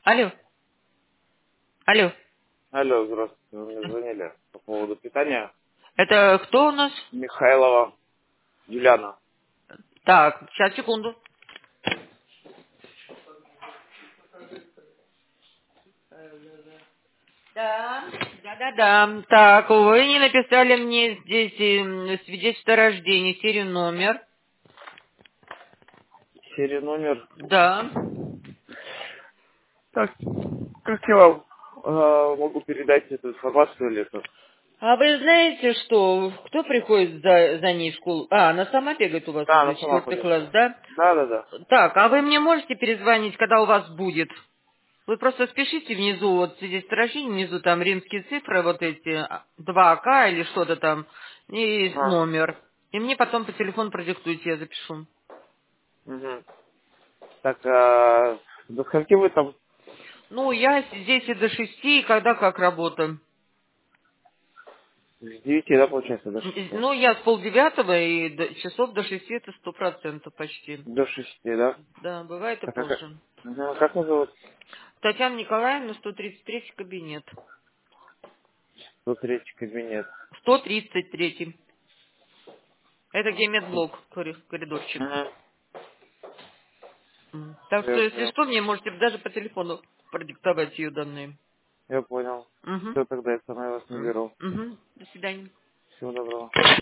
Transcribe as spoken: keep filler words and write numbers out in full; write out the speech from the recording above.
Алло. Алло. Алло, здравствуйте. Вы мне звонили по поводу питания. Это кто у нас? Михайлова Юлиана. Так, сейчас, секунду. Да, да, да, да. Так, вы не написали мне здесь эм, свидетельство о рождении, серию номер. Серия номер. Да. Так, как я вам э, могу передать эту информацию или это? А вы знаете, что кто приходит за, за ней в школу? А, она сама бегает у вас Да, уже, она сама четвертый ходит. класс, да? Да, да, да. Так, а вы мне можете перезвонить, когда у вас будет? Вы просто спешите внизу, вот здесь рождение, внизу там римские цифры, вот эти два к или что-то там, и Ага. номер. И мне потом по телефону продиктуйте, я запишу. Угу. Так, а, до скольки вы там? Ну, я здесь и до шести, и когда как работаю. С девяти, да, получается, до И- шести? Ну, я с полдевятого и до, часов до шести это сто процентов почти. До шести, да? Да, бывает и Так, а как, позже. Мгм. Как вас зовут? Татьяна Николаевна, сто тридцать третий кабинет. Сто третий кабинет. сто тридцать третий. Это где медблок, кори- коридорчик. Угу. М. Так что, Я если понял. что, мне можете даже по телефону продиктовать ее данные. Я понял. Угу. Все, тогда я сама вас М. наберу. Мгм. До свидания. Всего доброго.